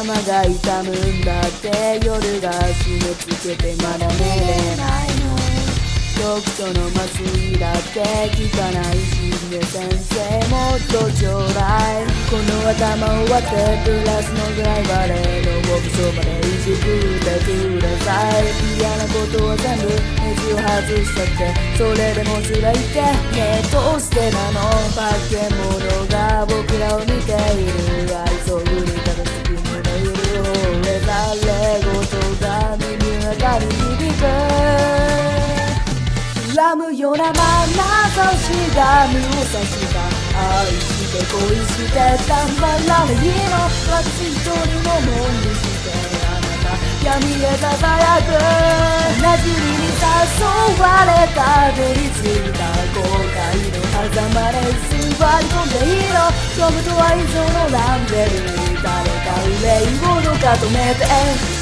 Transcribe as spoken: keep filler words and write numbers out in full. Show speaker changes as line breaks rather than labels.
頭が痛むんだって夜が締め付けてまだ寝れないの。読書の麻酔だって効かないしね先生もっとちょうだい。この頭を割ってプラスのぐらいバレーの僕そまでいじくってください。嫌なことは全部ネジを外しちゃってそれでも辛いってねえどうしてなの。化け物が僕らを見ている愛想振り方好きにのいる惚れざれ事が耳の中に響く。恨むような眼差しが身を差した愛して恋してたまらないの。私一人のもんにしてあなた闇へささやく。同じに誘われたどり着いた後悔の狭間で座り込んでいいの。読むとは以上のランベル誰か憂いをどか止めて